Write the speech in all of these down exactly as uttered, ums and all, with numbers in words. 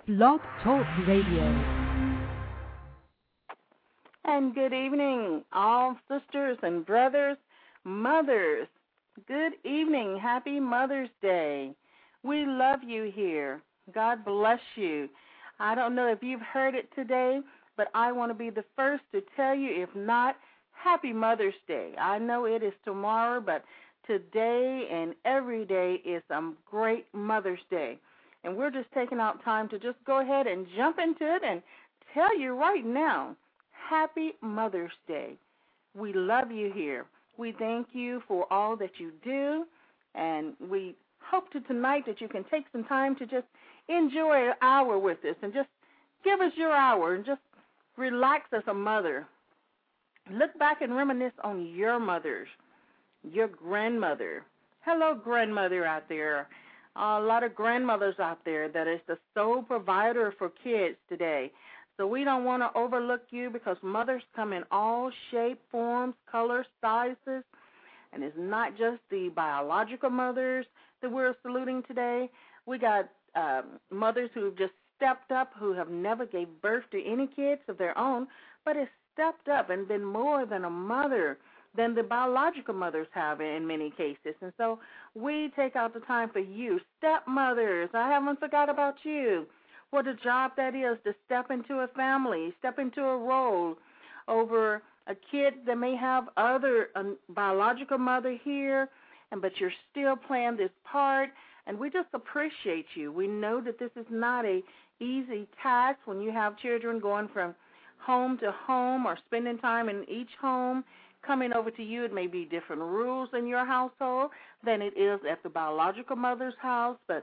Blog Talk Radio. And good evening, all sisters and brothers, mothers. Good evening. Happy Mother's Day. We love you here. God bless you. I don't know if you've heard it today, but I want to be the first to tell you, if not, Happy Mother's Day. I know it is tomorrow, but today and every day is a great Mother's Day. And we're just taking out time to just go ahead and jump into it and tell you right now, Happy Mother's Day. We love you here. We thank you for all that you do, and we hope to tonight that you can take some time to just enjoy an hour with us and just give us your hour and just relax as a mother. Look back and reminisce on your mothers, your grandmother. Hello, grandmother out there. A lot of grandmothers out there that is the sole provider for kids today. So we don't want to overlook you because mothers come in all shapes, forms, colors, sizes, and it's not just the biological mothers that we're saluting today. We got um, mothers who have just stepped up, who have never gave birth to any kids of their own, but has stepped up and been more than a mother than the biological mothers have in many cases. And so we take out the time for you, stepmothers. I haven't forgot about you. What a job that is to step into a family, step into a role over a kid that may have other um, biological mother here, and but you're still playing this part, and we just appreciate you. We know that this is not a easy task when you have children going from home to home or spending time in each home. Coming over to you, it may be different rules in your household than it is at the biological mother's house, but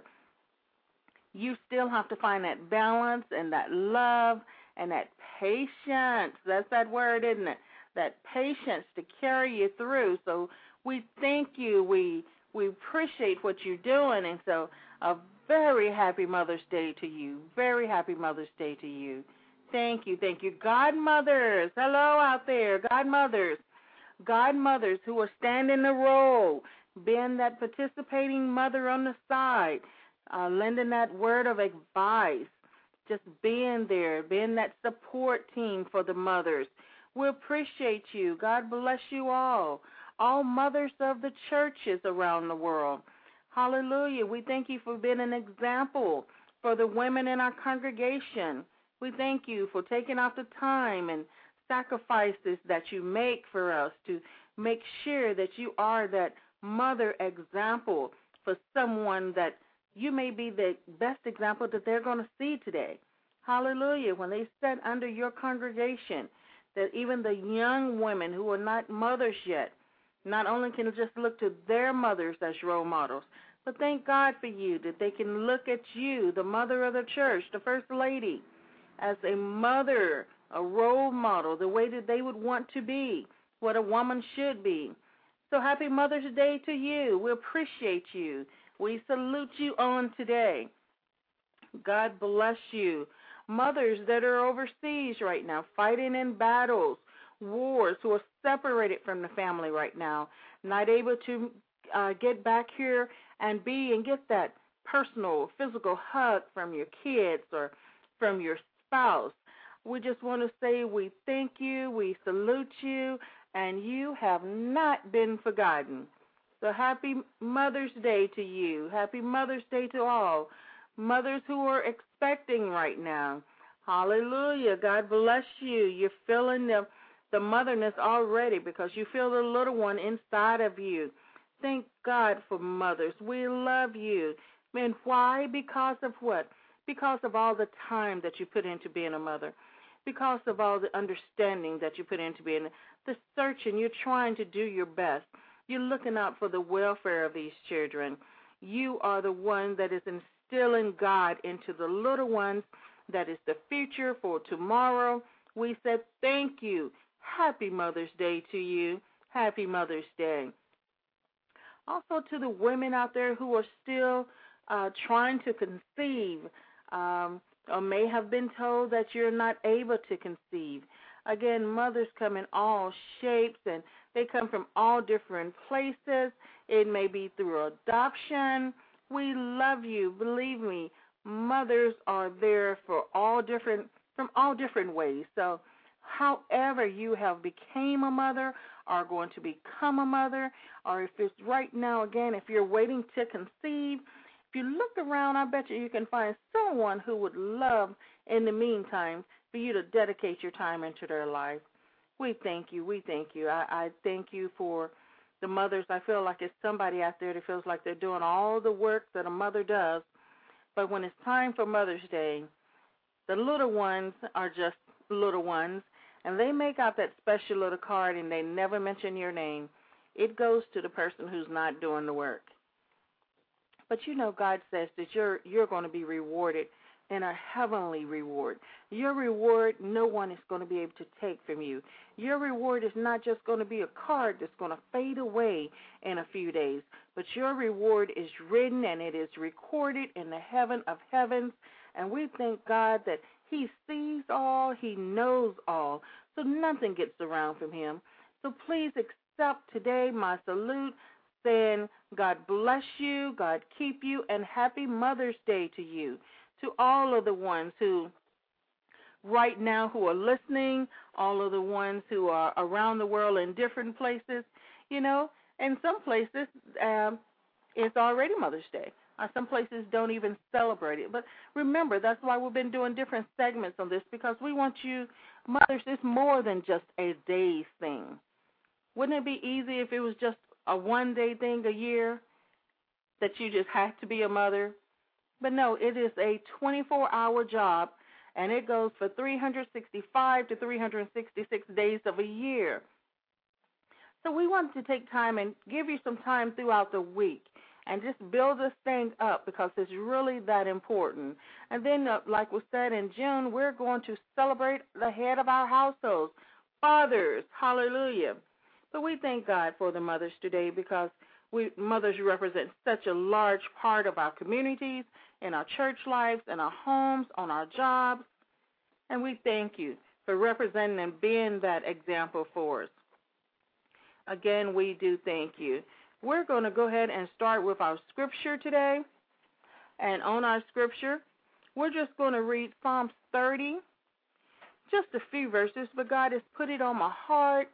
you still have to find that balance and that love and that patience. That's that word, isn't it? That patience to carry you through. So we thank you. We we appreciate what you're doing, and so a very happy Mother's Day to you. Very happy Mother's Day to you. Thank you. Thank you. Godmothers, hello out there, godmothers. Godmothers who are standing the role, being that participating mother on the side, uh, lending that word of advice, just being there, being that support team for the mothers. We appreciate you. God bless you all, all mothers of the churches around the world. Hallelujah. We thank you for being an example for the women in our congregation. We thank you for taking out the time and sacrifices that you make for us to make sure that you are that mother example for someone that you may be the best example that they're going to see today. Hallelujah. When they sit under your congregation, that even the young women who are not mothers yet, not only can just look to their mothers as role models, but thank God for you that they can look at you, the mother of the church, the first lady, as a mother, a role model, the way that they would want to be, what a woman should be. So happy Mother's Day to you. We appreciate you. We salute you on today. God bless you. Mothers that are overseas right now, fighting in battles, wars, who are separated from the family right now, not able to uh, get back here and be and get that personal, physical hug from your kids or from your spouse. We just want to say we thank you, we salute you, and you have not been forgotten. So happy Mother's Day to you. Happy Mother's Day to all mothers who are expecting right now. Hallelujah. God bless you. You're feeling the, the motherness already because you feel the little one inside of you. Thank God for mothers. We love you. And why? Because of what? Because of all the time that you put into being a mother. Because of all the understanding that you put into being the searching, you're trying to do your best. You're looking out for the welfare of these children. You are the one that is instilling God into the little ones. That is the future for tomorrow. We said thank you. Happy Mother's Day to you. Happy Mother's Day. Also to the women out there who are still uh, trying to conceive, um, or may have been told that you're not able to conceive. Again, mothers come in all shapes, and they come from all different places. It may be through adoption. We love you. Believe me, mothers are there for all different, from all different ways. So however you have became a mother, are going to become a mother, or if it's right now, again, if you're waiting to conceive, if you look around, I bet you you can find someone who would love, in the meantime, for you to dedicate your time into their life. We thank you. We thank you. I, I thank you for the mothers. I feel like it's somebody out there that feels like they're doing all the work that a mother does, but when it's time for Mother's Day, the little ones are just little ones, and they make out that special little card and they never mention your name. It goes to the person who's not doing the work. But you know, God says that you're you're going to be rewarded in a heavenly reward. Your reward, no one is going to be able to take from you. Your reward is not just going to be a card that's going to fade away in a few days, but your reward is written and it is recorded in the heaven of heavens. And we thank God that He sees all, He knows all, so nothing gets around from Him. So please accept today my salute, saying God bless you, God keep you, and happy Mother's Day to you. To all of the ones who right now who are listening, all of the ones who are around the world in different places, you know, in some places um, it's already Mother's Day. Uh, some places don't even celebrate it. But remember, that's why we've been doing different segments on this, because we want you, mothers, it's more than just a day thing. Wouldn't it be easy if it was just a one-day thing a year that you just had to be a mother? But no, it is a twenty-four hour job, and it goes for three hundred sixty-five to three hundred sixty-six days of a year. So we wanted to take time and give you some time throughout the week and just build this thing up, because it's really that important. And then, uh, like we said, in June, we're going to celebrate the head of our households, fathers. Hallelujah. But we thank God for the mothers today, because we mothers represent such a large part of our communities, in our church lives, in our homes, on our jobs. And we thank you for representing and being that example for us. Again, we do thank you. We're going to go ahead and start with our scripture today. And on our scripture, we're just going to read Psalms thirty, just a few verses, but God has put it on my heart.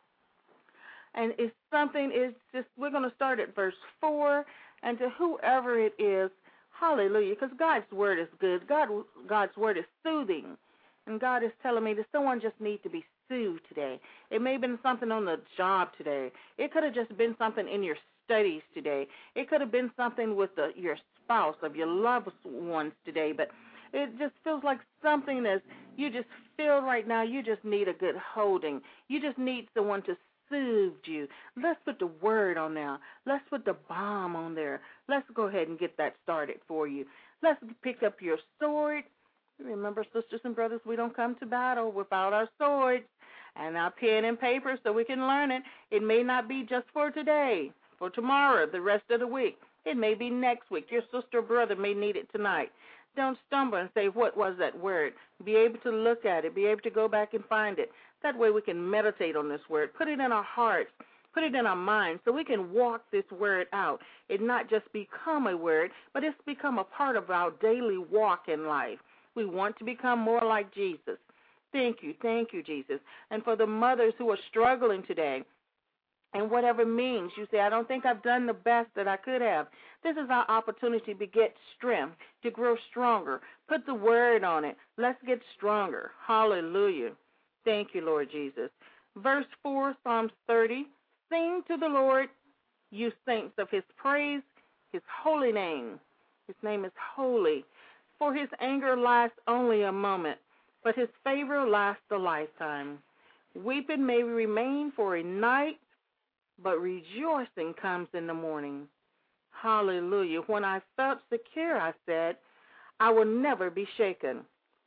And it's something, it's just, we're going to start at verse four, and to whoever it is, hallelujah, because God's word is good. God, God's word is soothing. And God is telling me that someone just needs to be soothed today. It may have been something on the job today. It could have just been something in your studies today. It could have been something with the, your spouse, of your loved ones today. But it just feels like something that you just feel right now you just need a good holding. You just need someone to soothe you. Let's put the word on there. Let's put the balm on there. Let's go ahead and get that started for you. Let's pick up your sword. Remember, sisters and brothers, we don't come to battle without our swords and our pen and paper so we can learn it. It may not be just for today, for tomorrow, the rest of the week. It may be next week. Your sister or brother may need it tonight. Don't stumble and say, what was that word? Be able to look at it. Be able to go back and find it. That way we can meditate on this word. Put it in our hearts. Put it in our minds so we can walk this word out. It not just become a word, but it's become a part of our daily walk in life. We want to become more like Jesus. Thank you. Thank you, Jesus. And for the mothers who are struggling today, and whatever means, you say, I don't think I've done the best that I could have. This is our opportunity to get strength, to grow stronger. Put the word on it. Let's get stronger. Hallelujah. Thank you, Lord Jesus. Verse four, Psalms thirty, sing to the Lord, you saints of his praise, his holy name. His name is holy. For his anger lasts only a moment, but his favor lasts a lifetime. Weeping may remain for a night, but rejoicing comes in the morning. Hallelujah. When I felt secure, I said, I will never be shaken.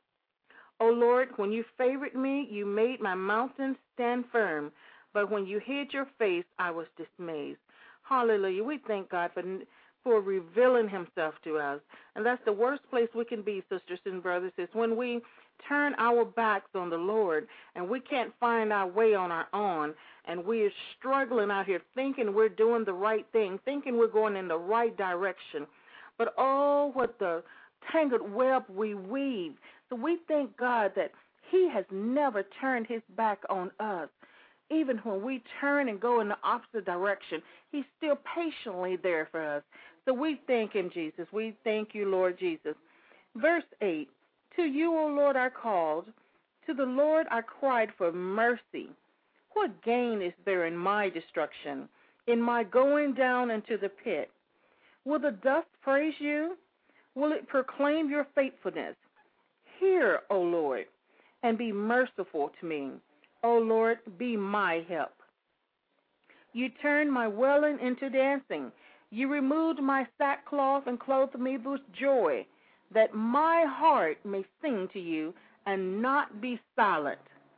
O Lord, when you favored me, you made my mountains stand firm. But when you hid your face, I was dismayed. Hallelujah. We thank God for for revealing himself to us. And that's the worst place we can be, sisters and brothers, is when we turn our backs on the Lord and we can't find our way on our own, and we're struggling out here thinking we're doing the right thing, thinking we're going in the right direction. But oh, what the tangled web we weave. So we thank God that he has never turned his back on us. Even when we turn and go in the opposite direction, he's still patiently there for us. So we thank him, Jesus. We thank you, Lord Jesus. Verse eight, to you, O Lord, I called. To the Lord I cried for mercy. What gain is there in my destruction, in my going down into the pit? Will the dust praise you? Will it proclaim your faithfulness? Hear, O Lord, and be merciful to me. O Lord, be my help. You turned my wailing into dancing. You removed my sackcloth and clothed me with joy, that my heart may sing to you and not be silent.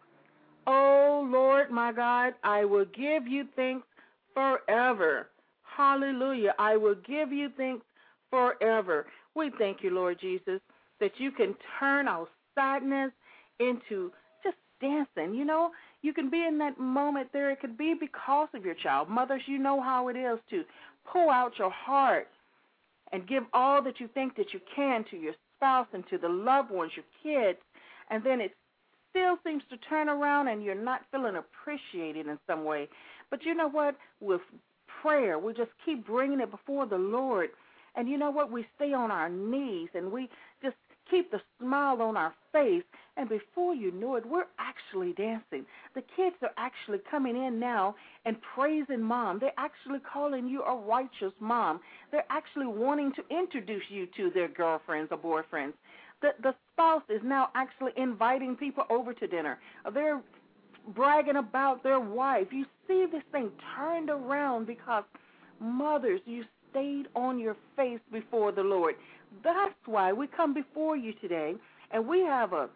O Lord, my God, I will give you thanks forever. Hallelujah. I will give you thanks forever. We thank you, Lord Jesus, that you can turn our sadness into just dancing. You know, you can be in that moment there. It could be because of your child. Mothers, you know how it is to pull out your heart and give all that you think that you can to your spouse and to the loved ones, your kids, and then it still seems to turn around and you're not feeling appreciated in some way. But you know what? With prayer, we just keep bringing it before the Lord. And you know what? We stay on our knees and we just keep the smile on our face. And before you know it, we're actually dancing. The kids are actually coming in now and praising mom. They're actually calling you a righteous mom. They're actually wanting to introduce you to their girlfriends or boyfriends. The, the spouse is now actually inviting people over to dinner. They're bragging about their wife. You see this thing turned around because mothers, you stayed on your face before the Lord. That's why we come before you today, and we have a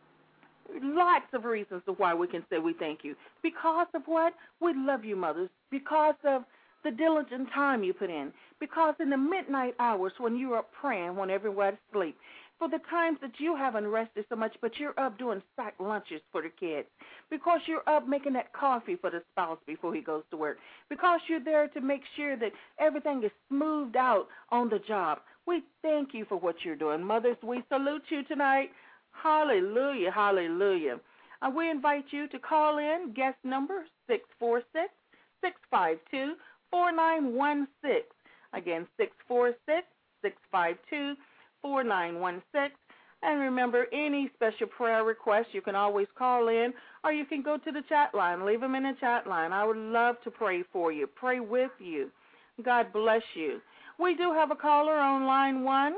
lots of reasons of why we can say we thank you. Because of what? We love you, mothers. Because of the diligent time you put in. Because in the midnight hours when you are praying, when everyone's asleep. For the times that you haven't rested so much, but you're up doing sack lunches for the kids. Because you're up making that coffee for the spouse before he goes to work. Because you're there to make sure that everything is smoothed out on the job. We thank you for what you're doing. Mothers, we salute you tonight. Hallelujah, hallelujah. Uh, we invite you to call in, guest number six four six, six five two, four nine one six. Again, six four six, six five two, four nine one six. And remember, any special prayer requests, you can always call in, or you can go to the chat line. Leave them in the chat line. I would love to pray for you, pray with you. God bless you. We do have a caller on line one.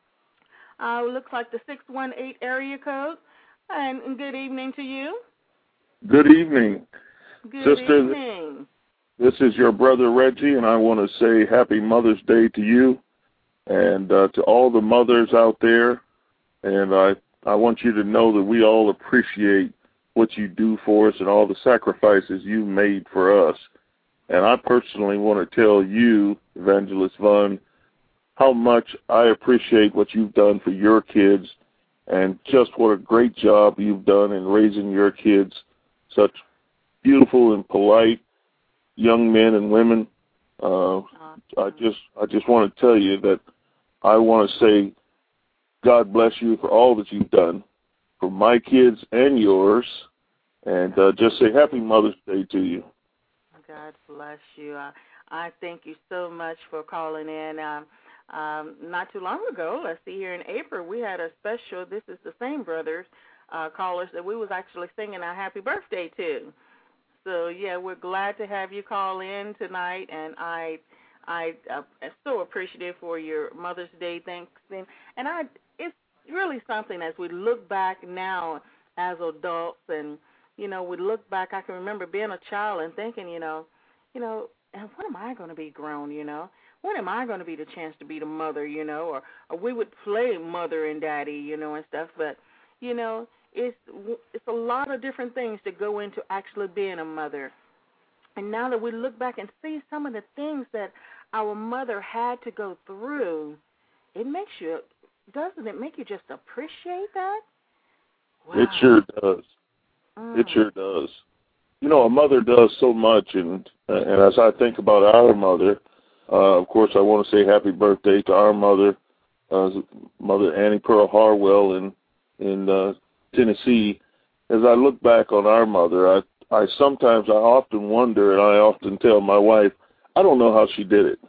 Uh, looks like the six one eight area code. And good evening to you. Good evening. Good Sister, evening. This is your brother Reggie, and I want to say Happy Mother's Day to you and uh, to all the mothers out there. And I, I want you to know that we all appreciate what you do for us and all the sacrifices you made for us. And I personally want to tell you, Evangelist Vaughn, how much I appreciate what you've done for your kids and just what a great job you've done in raising your kids, such beautiful and polite young men and women. Uh, I just I just want to tell you that I want to say God bless you for all that you've done for my kids and yours, and uh, just say Happy Mother's Day to you. God bless you. Uh, I thank you so much for calling in. Um, um, not too long ago, let's see, here in April, we had a special, this is the same brothers, uh, callers that we was actually singing our happy birthday to. So, yeah, we're glad to have you call in tonight, and I I uh, am so appreciative for your Mother's Day Thanksgiving. And I, it's really something as we look back now as adults and, you know, we look back, I can remember being a child and thinking, you know, you know, and when am I going to be grown, you know? When am I going to be the chance to be the mother, you know? Or, or we would play mother and daddy, you know, and stuff. But, you know, it's it's a lot of different things that go into actually being a mother. And now that we look back and see some of the things that our mother had to go through, it makes you, doesn't it make you just appreciate that? Wow. It sure does. Mm. It sure does. You know, a mother does so much, and and as I think about our mother, uh, of course, I want to say happy birthday to our mother, uh, Mother Annie Pearl Harwell in in uh, Tennessee. As I look back on our mother, I I sometimes I often wonder, and I often tell my wife, I don't know how she did it.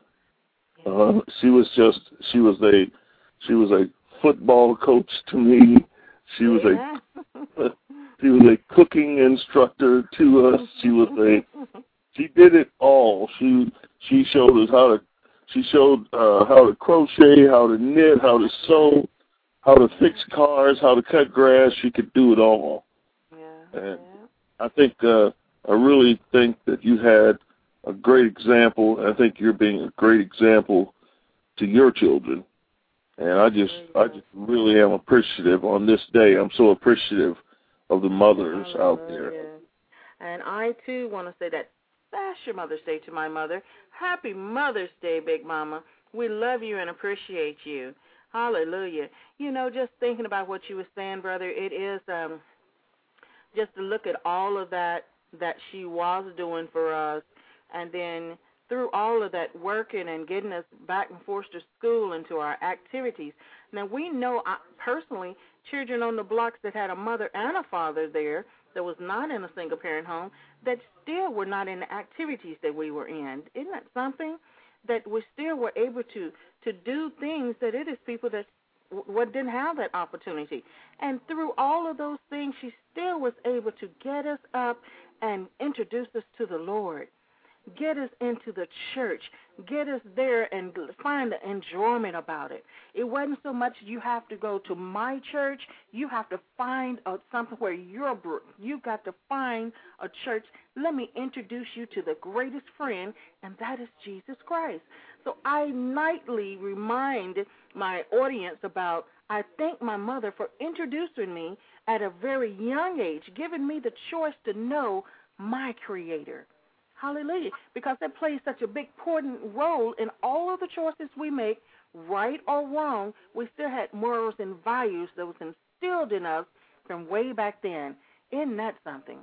Uh, she was just she was a she was a football coach to me. She was yeah. a she was a cooking instructor to us. She was a she did it all. She she showed us how to she showed uh, how to crochet, how to knit, how to sew, how to fix cars, how to cut grass. She could do it all. Yeah. And yeah. I think uh, I really think that you had a great example. I think you're being a great example to your children. And I just I just really am appreciative on this day. I'm so appreciative of the mothers Hallelujah. out there. And I, too, want to say that special Mother's Day to my mother. Happy Mother's Day, Big Mama. We love you and appreciate you. Hallelujah. You know, just thinking about what you were saying, brother, it is um, just to look at all of that that she was doing for us, and then through all of that working and getting us back and forth to school and to our activities. Now, we know uh, personally children on the blocks that had a mother and a father there that was not in a single-parent home that still were not in the activities that we were in. Isn't that something? That we still were able to, to do things that it is people that w- didn't have that opportunity. And through all of those things, she still was able to get us up and introduce us to the Lord. Get us into the church. Get us there and find the enjoyment about it. It wasn't so much you have to go to my church. You have to find a, something where you're, you got to find a church. Let me introduce you to the greatest friend, and that is Jesus Christ. So I nightly remind my audience about, I thank my mother for introducing me at a very young age, giving me the choice to know my Creator. Hallelujah. Because that plays such a big, important role in all of the choices we make, right or wrong. We still had morals and values that was instilled in us from way back then. Isn't that something?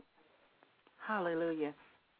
Hallelujah.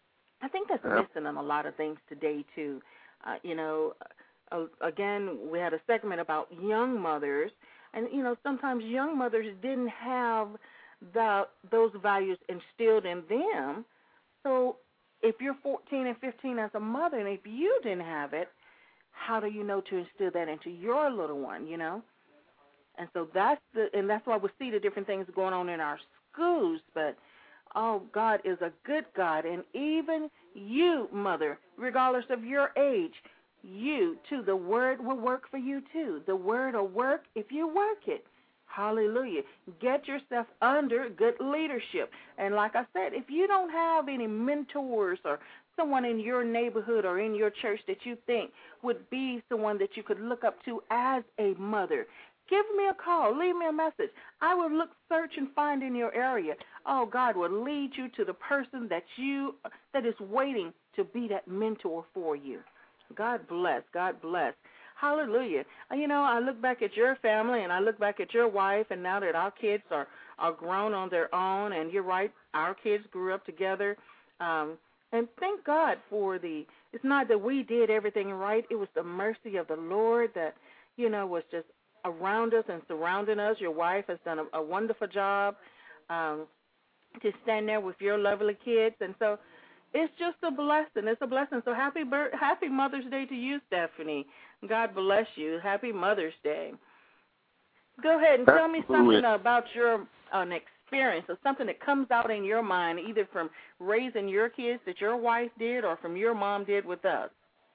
I think that's Yeah. missing in a lot of things today, too. Uh, you know, uh, again, we had a segment about young mothers, and, you know, sometimes young mothers didn't have the, those values instilled in them. So if you're fourteen and fifteen as a mother, and if you didn't have it, how do you know to instill that into your little one, you know? And so that's the, and that's why we see the different things going on in our schools. But, oh, God is a good God. And even you, mother, regardless of your age, you, too, the word will work for you, too. The word will work if you work it. Hallelujah. Get yourself under good leadership. And like I said, if you don't have any mentors or someone in your neighborhood or in your church that you think would be someone that you could look up to as a mother, give me a call. Leave me a message. I will look, search, and find in your area. Oh, God will lead you to the person that you that is waiting to be that mentor for you. God bless. God bless. Hallelujah. You know, I look back at your family and I look back at your wife, and now that our kids are, are grown on their own, and you're right, our kids grew up together. Um, and thank God for the, it's not that we did everything right. It was the mercy of the Lord that, you know, was just around us and surrounding us. Your wife has done a, a wonderful job um, to stand there with your lovely kids. And so it's just a blessing. It's a blessing. So happy bir- happy Mother's Day to you, Stephanie. God bless you. Happy Mother's Day. Go ahead and tell me something about your an experience or something that comes out in your mind, either from raising your kids that your wife did or from your mom did with us.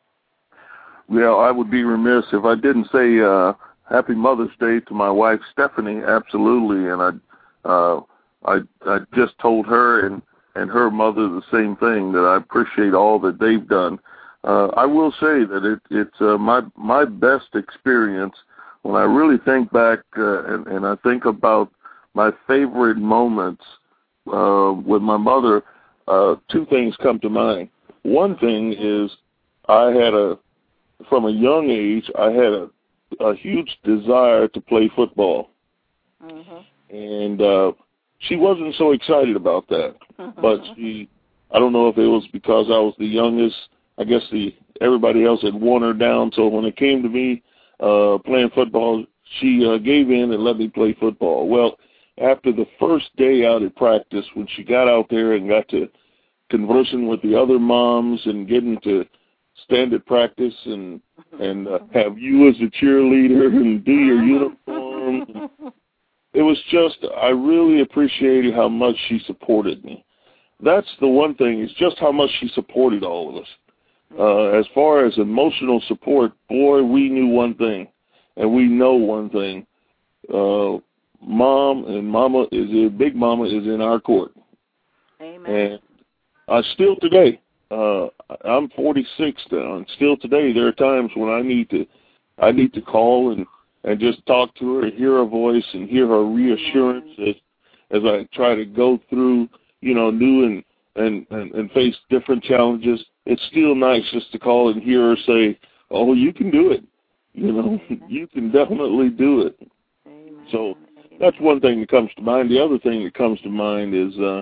Well, I would be remiss if I didn't say uh, Happy Mother's Day to my wife, Stephanie, absolutely. And I, uh, I, I just told her and, and her mother the same thing, that I appreciate all that they've done. Uh, I will say that it, it's uh, my my best experience when I really think back uh, and, and I think about my favorite moments uh, with my mother. Uh, two things come to mind. One thing is I had a, from a young age, I had a, a huge desire to play football. Mm-hmm. And uh, she wasn't so excited about that. Mm-hmm. But she, I don't know if it was because I was the youngest. I guess the everybody else had worn her down. So when it came to me, uh, playing football, she uh, gave in and let me play football. Well, after the first day out at practice, when she got out there and got to conversing with the other moms and getting to stand at practice and and uh, have you as a cheerleader and do your uniform, it was just, I really appreciated how much she supported me. That's the one thing, is just how much she supported all of us. Uh, as far as emotional support, boy, we knew one thing, and we know one thing. Uh, Mom and Mama is a Big Mama is in our court. Amen. And I still today, uh, I'm forty-six now, and still today there are times when I need to, I need to call and, and just talk to her, hear her voice, and hear her reassurance as, as I try to go through, you know, new and, and, and, and face different challenges. It's still nice just to call and hear her say, "Oh, you can do it. You know, you can definitely do it." Amen. So that's one thing that comes to mind. The other thing that comes to mind is uh,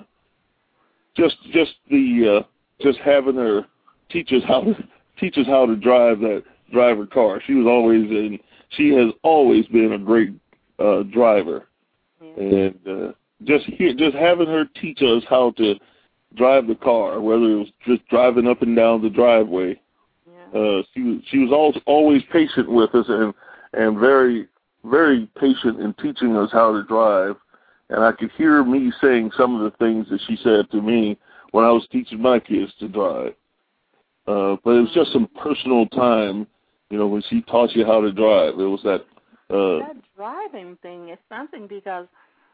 just just the uh, just having her teach us how to teach us how to drive that drive her car. She was always in. She has always been a great uh, driver, yeah. and uh, just he, just having her teach us how to drive the car, whether it was just driving up and down the driveway. Yeah. Uh, she was she was always always patient with us and and very very patient in teaching us how to drive. And I could hear me saying some of the things that she said to me when I was teaching my kids to drive. Uh, but it was just some personal time, you know, when she taught you how to drive. It was that. Uh, that driving thing is something, because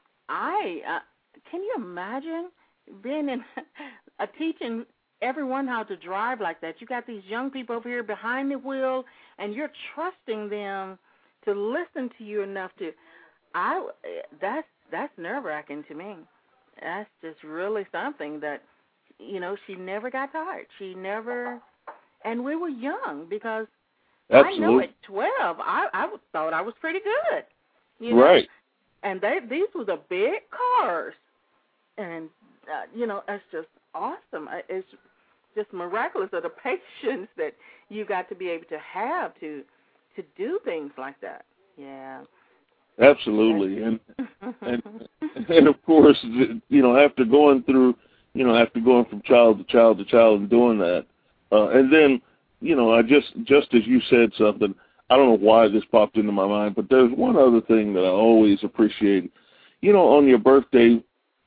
I uh, can you imagine being in a teaching everyone how to drive like that? You got these young people over here behind the wheel, and you're trusting them to listen to you enough to. I that's that's nerve-wracking to me. That's just really something that, you know, she never got tired. She never, and we were young, because Absolutely. I know at twelve, I, I thought I was pretty good. You know? Right. And they, these were the big cars. And, uh, you know, it's just awesome. It's just miraculous of the patience that you got to be able to have to to do things like that. Yeah. Absolutely. And, and, and of course, you know, after going through, you know, after going from child to child to child and doing that, uh, and then, you know, I just, just as you said something, I don't know why this popped into my mind, but there's one other thing that I always appreciate. You know, on your birthday,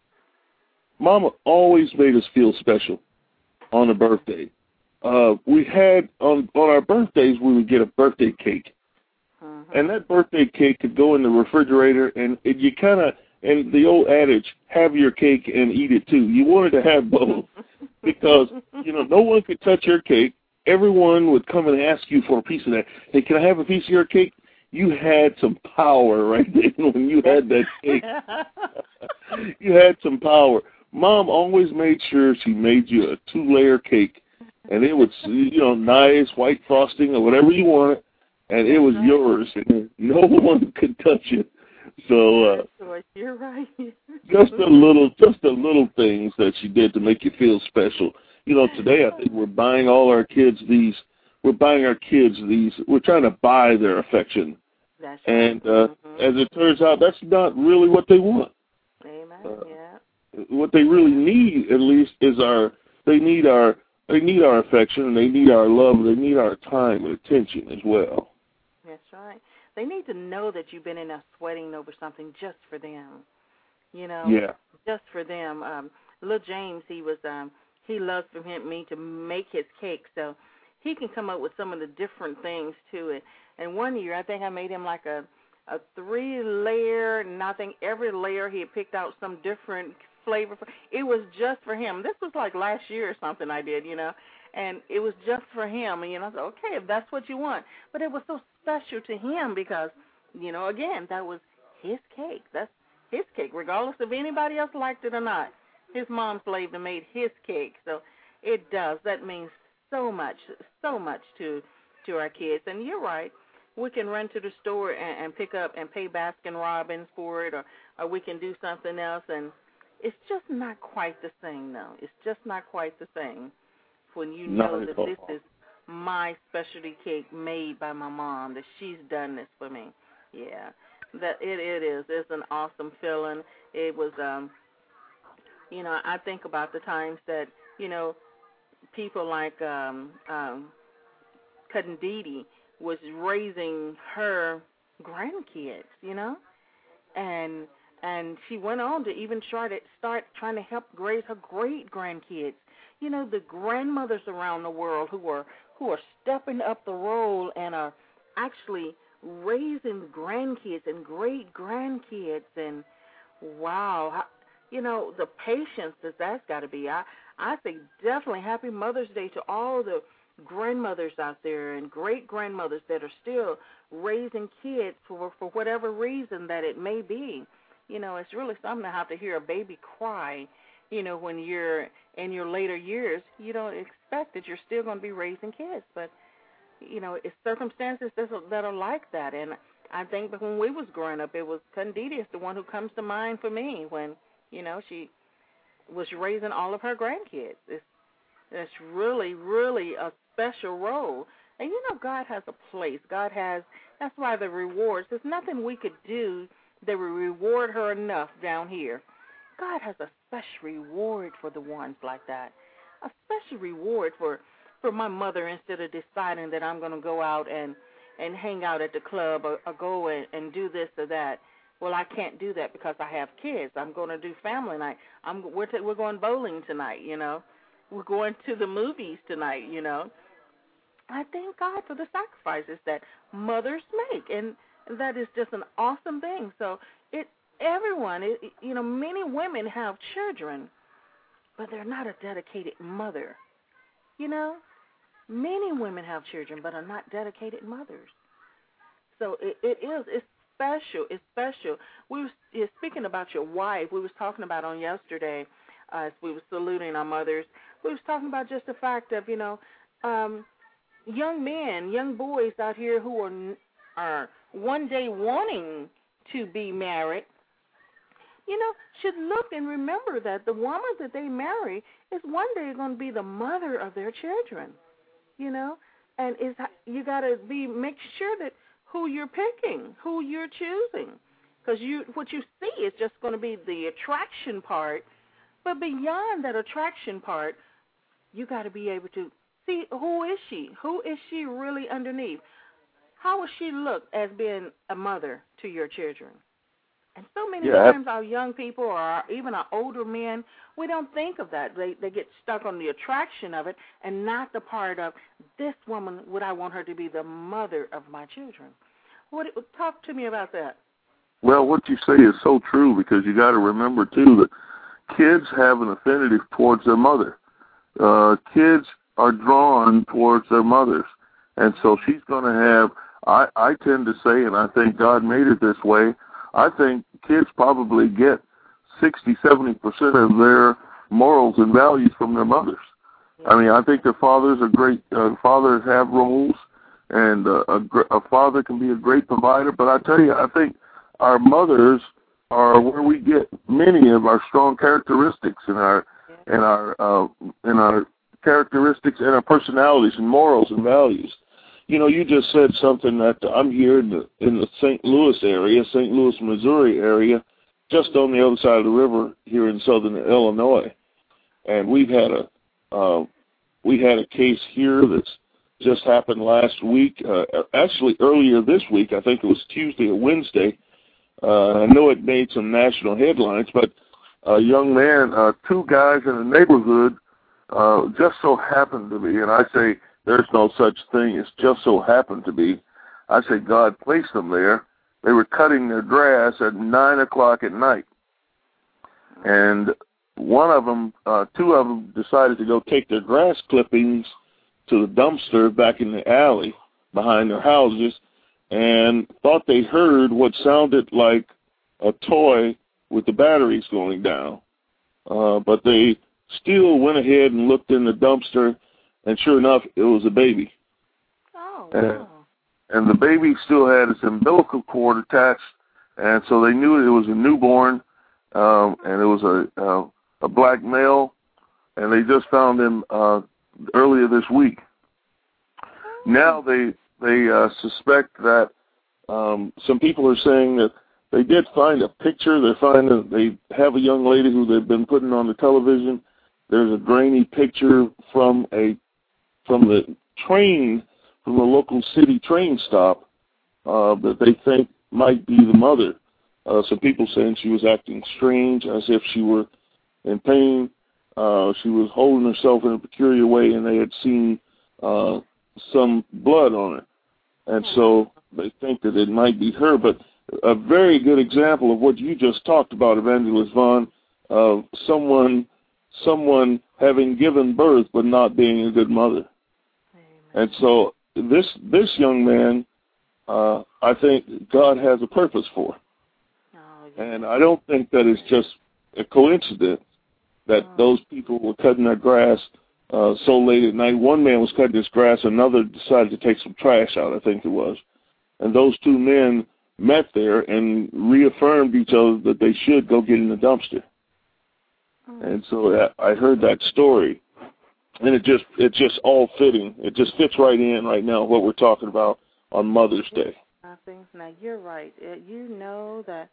Mama always made us feel special on a birthday. Uh, we had, on, on our birthdays, we would get a birthday cake. Uh-huh. And that birthday cake could go in the refrigerator, and it, you kind of, and the old adage, have your cake and eat it too. You wanted to have both because, you know, no one could touch your cake. Everyone would come and ask you for a piece of that. Hey, can I have a piece of your cake? You had some power right then when you had that cake. You had some power. Mom always made sure she made you a two-layer cake, and it was, you know, nice white frosting or whatever you wanted, and it was yours, and no one could touch it. So uh, you're right. just a little, just a little things that she did to make you feel special. You know, today I think we're buying all our kids these. We're buying our kids these. We're trying to buy their affection, that's and right. uh, mm-hmm. as it turns out, that's not really what they want. Amen. Uh, yeah. What they really need, at least, is our. They need our. They need our affection, and they need our love. They need our time and attention as well. That's right. They need to know that you've been in there sweating over something just for them. You know. Yeah. Just for them. Um, little James, he was. Um, he loves for him me to make his cake, so he can come up with some of the different things to it. And one year, I think I made him like a a three layer, and I think every layer he had picked out some different flavor. For, it was just for him. This was like last year or something I did, you know, and it was just for him. And, you know, I said, okay, if that's what you want. But it was so special to him because, you know, again, that was his cake. That's his cake, regardless if anybody else liked it or not. His mom slaved and made his cake. So it does. That means so much, so much to to our kids. And you're right. We can run to the store and, and pick up and pay Baskin Robbins for it, or, or we can do something else. And it's just not quite the same, though. It's just not quite the same when you know not that all. this is my specialty cake made by my mom, that she's done this for me. Yeah, that it, it is. It's an awesome feeling. It was, um, you know, I think about the times that, you know, people like um, um, Cousin Dee Dee was raising her grandkids, you know, and and she went on to even try to start trying to help raise her great grandkids. You know, the grandmothers around the world who are who are stepping up the role and are actually raising grandkids and great grandkids, and wow, how, you know, the patience that that's got to be. I I say definitely happy Mother's Day to all the grandmothers out there and great grandmothers that are still raising kids for for whatever reason that it may be. You know, it's really something to have to hear a baby cry, you know, when you're in your later years. You don't expect that you're still going to be raising kids, but, you know, it's circumstances that are like that. And I think that when we was growing up, it was Cousin Dee Dee is the one who comes to mind for me when, you know, she was raising all of her grandkids. It's, it's really, really a special role. And, you know, God has a place. God has, that's why the rewards, there's nothing we could do that will reward her enough down here. God has a special reward for the ones like that, a special reward for, for my mother instead of deciding that I'm going to go out and, and hang out at the club or, or go and, and do this or that. Well, I can't do that because I have kids. I'm going to do family night. I'm, we're, t- we're going bowling tonight, you know. We're going to the movies tonight, you know. I thank God for the sacrifices that mothers make, and that is just an awesome thing. So it everyone, it, you know, many women have children, but they're not a dedicated mother. You know, many women have children, but are not dedicated mothers. So it, it is, it's special, it's special. We were speaking about your wife. We was talking about on yesterday, uh, as we were saluting our mothers, we was talking about just the fact of, you know, um, young men, young boys out here who are are one day wanting to be married, you know, should look and remember that the woman that they marry is one day going to be the mother of their children, you know, and is you got to be make sure that who you're picking, who you're choosing, because you what you see is just going to be the attraction part, but beyond that attraction part, you got to be able to see who is she, who is she really underneath. How will she look as being a mother to your children? And so many yeah. times our young people or our, even our older men, we don't think of that. They they get stuck on the attraction of it and not the part of this woman, would I want her to be the mother of my children? What, talk to me about that. Well, what you say is so true, because you got to remember, too, that kids have an affinity towards their mother. Uh, kids are drawn towards their mothers. And so she's going to have, I, I tend to say, and I think God made it this way, I think kids probably get sixty, seventy percent of their morals and values from their mothers. I mean, I think their fathers are great, uh, fathers have roles, and uh, a, a father can be a great provider, but I tell you, I think our mothers are where we get many of our strong characteristics in our, in our, uh, in our characteristics and our personalities and morals and values. You know, you just said something that I'm here in the, in the Saint Louis area, Saint Louis, Missouri area, just on the other side of the river here in southern Illinois. And we've had a uh, we had a case here that's just happened last week, uh, actually earlier this week. I think it was Tuesday or Wednesday. Uh, I know it made some national headlines, but a young man, uh, two guys in a neighborhood uh, just so happened to be, and I say there's no such thing as just so happened to be. I say God placed them there. They were cutting their grass at nine o'clock at night. And one of them, uh, two of them decided to go take their grass clippings to the dumpster back in the alley behind their houses and thought they heard what sounded like a toy with the batteries going down. Uh, but they still went ahead and looked in the dumpster, and sure enough, it was a baby. Oh, and, wow. and the baby still had its umbilical cord attached, and so they knew it was a newborn, um, and it was a, uh, a black male, and they just found him uh, earlier this week. Now they they uh, suspect that um, some people are saying that they did find a picture. They find that they have a young lady who they've been putting on the television. There's a grainy picture from a from the train, from the local city train stop uh, that they think might be the mother. Uh, some people saying she was acting strange, as if she were in pain. Uh, she was holding herself in a peculiar way, and they had seen uh, some blood on her. And so they think that it might be her. But a very good example of what you just talked about, Evangelist Vaughn, of someone someone having given birth but not being a good mother. Amen. And so this this young man, uh, I think God has a purpose for. Oh, yeah. And I don't think that it's just a coincidence that oh. those people were cutting their grass uh, so late at night. One man was cutting his grass, another decided to take some trash out, I think it was. And those two men met there and reaffirmed each other that they should go get in the dumpster. Oh. And so I heard that story, and it just it's just all fitting. It just fits right in right now what we're talking about on Mother's Day. Now, you're right. You know that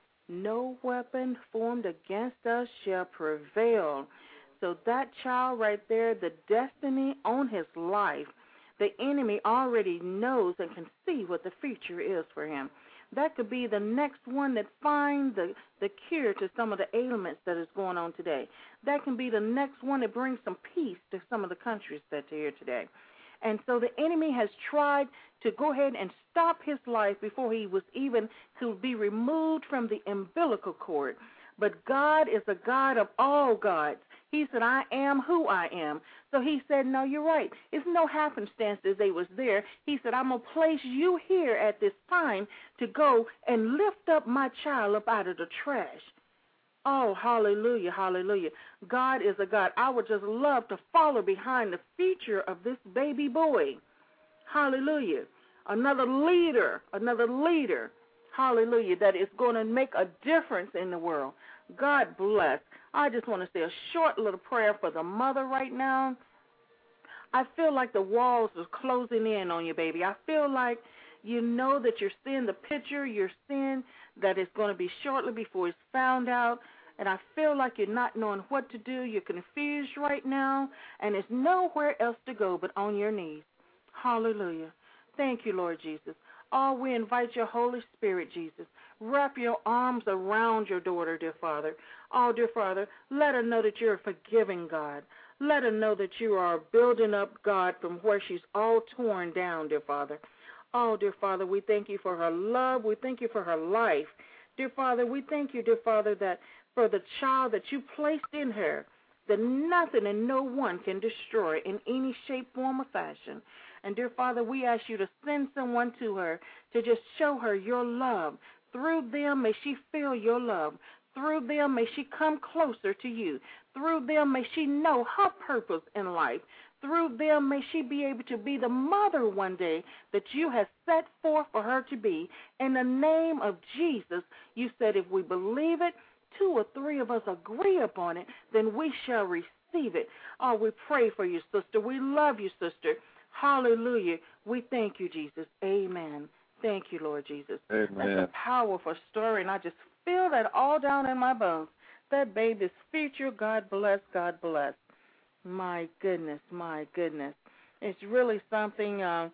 no weapon formed against us shall prevail. So that child right there, the destiny on his life, the enemy already knows and can see what the future is for him. That could be the next one that finds the, the cure to some of the ailments that is going on today. That can be the next one that brings some peace to some of the countries that are here today. And so the enemy has tried to go ahead and stop his life before he was even to be removed from the umbilical cord. But God is a God of all gods. He said, I am who I am. So he said, no, you're right. It's no happenstance that they was there. He said, I'm going to place you here at this time to go and lift up my child up out of the trash. Oh, hallelujah, hallelujah. God is a God. I would just love to follow behind the future of this baby boy. Hallelujah. Another leader, another leader, hallelujah, that is going to make a difference in the world. God bless. I just want to say a short little prayer for the mother right now. I feel like the walls are closing in on you, baby. I feel like you know that you're seeing the picture, you're seeing that it's going to be shortly before it's found out. And I feel like you're not knowing what to do. You're confused right now, and there's nowhere else to go but on your knees. Hallelujah. Thank you, Lord Jesus. Oh, we invite your Holy Spirit, Jesus. Wrap your arms around your daughter, dear Father. Oh, dear Father, let her know that you're a forgiving God. Let her know that you are building up, God, from where she's all torn down, dear Father. Oh, dear Father, we thank you for her love. We thank you for her life. Dear Father, we thank you, dear Father, that for the child that you placed in her, that nothing and no one can destroy in any shape, form, or fashion. And, dear Father, we ask you to send someone to her to just show her your love. Through them, may she feel your love. Through them, may she come closer to you. Through them, may she know her purpose in life. Through them, may she be able to be the mother one day that you have set forth for her to be. In the name of Jesus, you said if we believe it, two or three of us agree upon it, then we shall receive it. Oh, we pray for you, sister. We love you, sister. Hallelujah. We thank you, Jesus. Amen. Thank you, Lord Jesus. Amen. That's a powerful story, and I just feel that all down in my bones. That baby's future, God bless, God bless. My goodness, my goodness. It's really something, uh,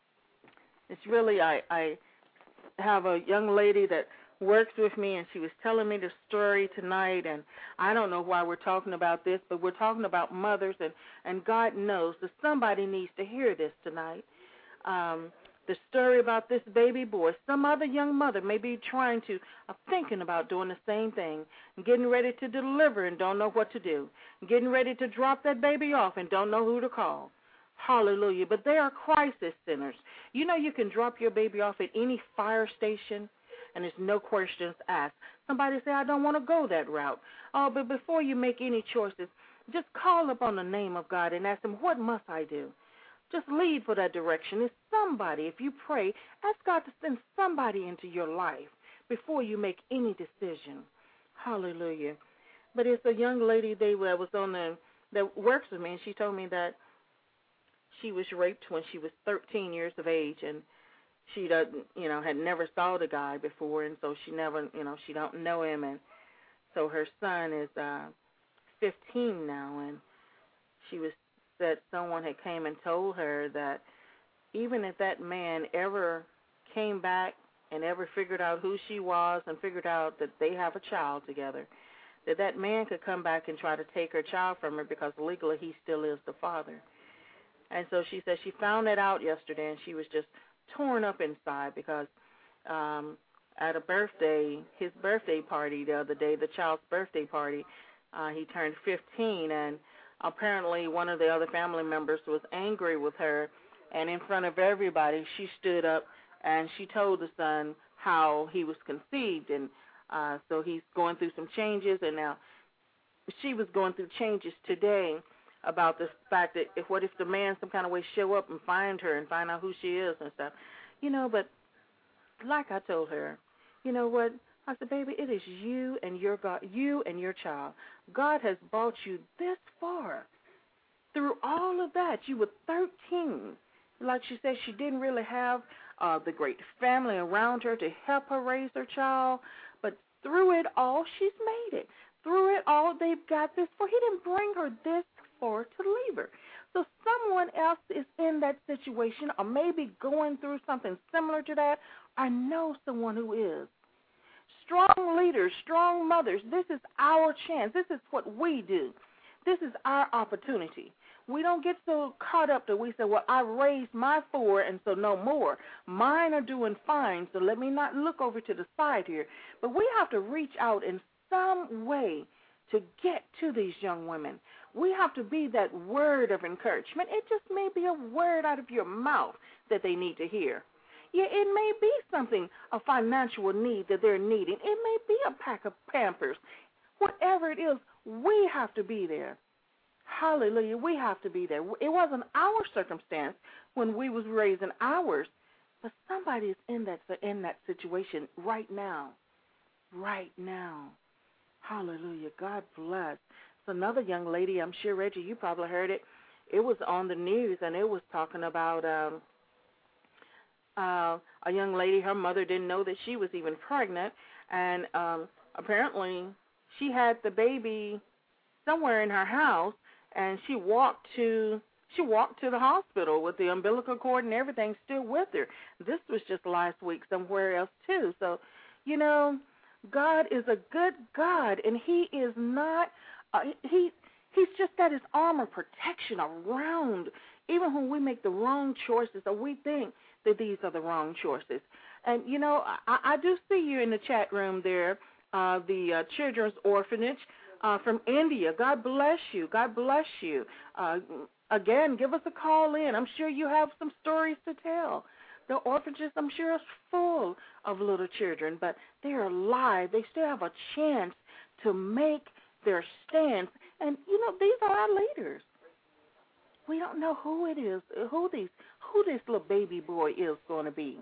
it's really, I, I have a young lady that works with me, and she was telling me the story tonight, and I don't know why we're talking about this, but we're talking about mothers, and, and God knows that somebody needs to hear this tonight. Um, the story about this baby boy, some other young mother may be trying to, uh, thinking about doing the same thing, getting ready to deliver and don't know what to do, getting ready to drop that baby off and don't know who to call. Hallelujah. But they are crisis centers. You know you can drop your baby off at any fire station, and there's no questions asked. Somebody say, I don't want to go that route. Oh, but before you make any choices, just call upon the name of God and ask him, what must I do? Just lead for that direction. It's somebody. If you pray, ask God to send somebody into your life before you make any decision. Hallelujah. But it's a young lady they was on the that works with me, and she told me that she was raped when she was thirteen years of age, and she doesn't, you know, had never saw the guy before, and so she never, you know, she don't know him, and so her son is uh, fifteen now, and she was said someone had came and told her that even if that man ever came back and ever figured out who she was and figured out that they have a child together, that that man could come back and try to take her child from her because legally he still is the father. And so she said she found that out yesterday, and she was just torn up inside because um, at a birthday, his birthday party the other day, the child's birthday party, uh, he turned fifteen, and apparently one of the other family members was angry with her, and in front of everybody, she stood up and she told the son how he was conceived, and uh, so he's going through some changes, and now she was going through changes today about the fact that if what if the man some kind of way show up and find her and find out who she is and stuff, you know, but like I told her, you know what, I said, baby, it is you and your God, you and your child. God has brought you this far. Through all of that, you were thirteen. Like she said, she didn't really have uh, the great family around her to help her raise her child, but through it all, she's made it. Through it all, they've got this far. He didn't bring her this far to leave her. So someone else is in that situation or maybe going through something similar to that. I know someone who is. Strong leaders, strong mothers, this is our chance. This is what we do. This is our opportunity. We don't get so caught up that we say, well, I raised my four, and so no more. Mine are doing fine, so let me not look over to the side here. But we have to reach out in some way to get to these young women. We have to be that word of encouragement. It just may be a word out of your mouth that they need to hear. Yeah, it may be something, a financial need that they're needing. It may be a pack of Pampers. Whatever it is, we have to be there. Hallelujah, we have to be there. It wasn't our circumstance when we was raising ours, but somebody is in that in that situation right now, right now. Hallelujah, God bless. It's another young lady, I'm sure, Reggie, you probably heard it. It was on the news, and it was talking about um, uh, a young lady, her mother didn't know that she was even pregnant, and um, apparently she had the baby somewhere in her house, and she walked to she walked to the hospital with the umbilical cord and everything still with her. This was just last week somewhere else too. So, you know, God is a good God, and He is not uh, he He's just got His arm of protection around, even when we make the wrong choices or we think that these are the wrong choices. And you know, I, I do see you in the chat room there, uh, the uh, Children's Orphanage. Uh, from India. God bless you. God bless you. Uh, again, give us a call in. I'm sure you have some stories to tell. The orphanages, I'm sure, are full of little children, but they are alive. They still have a chance to make their stance. And, you know, these are our leaders. We don't know who it is, who these, who this little baby boy is going to be.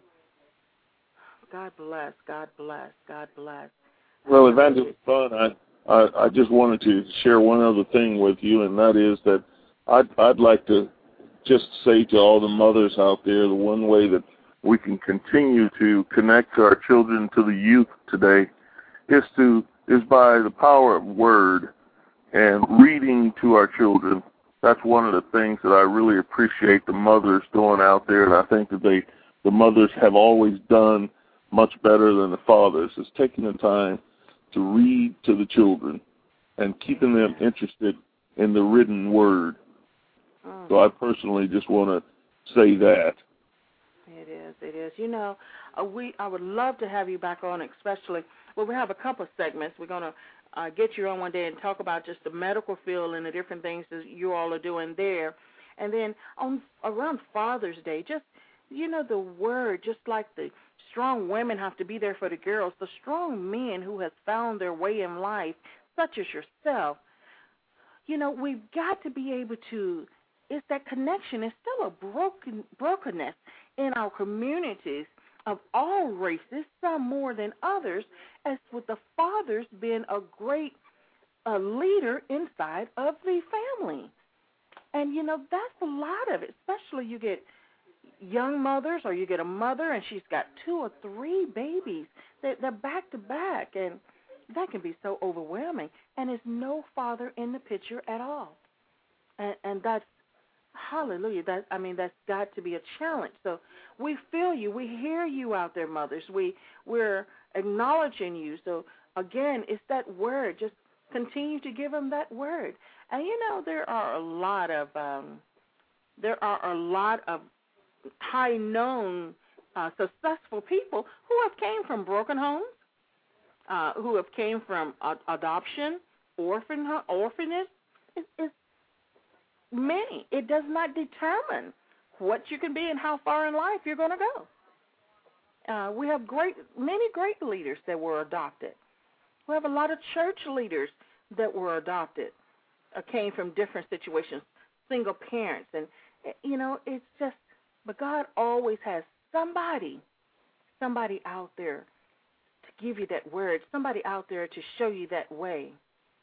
God bless. God bless. God bless. Well, Evangelist Bud, I I, I just wanted to share one other thing with you, and that is that I'd, I'd like to just say to all the mothers out there, the one way that we can continue to connect to our children, to the youth today, is to is by the power of word and reading to our children. That's one of the things that I really appreciate the mothers doing out there, and I think that they, the mothers have always done much better than the fathers, is taking the time to read to the children and keeping them interested in the written word. Mm. So I personally just want to say that. It is, it is. You know, uh, we I would love to have you back on, especially, well, we have a couple of segments. We're going to uh, get you on one day and talk about just the medical field and the different things that you all are doing there. And then on around Father's Day, just, you know, the word, just like the strong women have to be there for the girls, the strong men who have found their way in life, such as yourself, you know, we've got to be able to, it's that connection. It's still a broken brokenness in our communities of all races, some more than others, as with the fathers being a great uh, leader inside of the family. And, you know, that's a lot of it, especially you get young mothers or you get a mother and she's got two or three babies. They're, they're back to back, and that can be so overwhelming. And there's no father in the picture at all. And, and that's, hallelujah, that, I mean, that's got to be a challenge. So we feel you. We hear you out there, mothers. We, we're acknowledging you. So, again, it's that word. Just continue to give them that word. And, you know, there are a lot of, um, there are a lot of high-known, uh, successful people who have came from broken homes, uh, who have came from uh, adoption, orphan, orphanage. It, it's many. It does not determine what you can be and how far in life you're going to go. Uh, we have great, many great leaders that were adopted. We have a lot of church leaders that were adopted, uh, came from different situations, single parents. And, you know, it's just, but God always has somebody, somebody out there to give you that word, somebody out there to show you that way.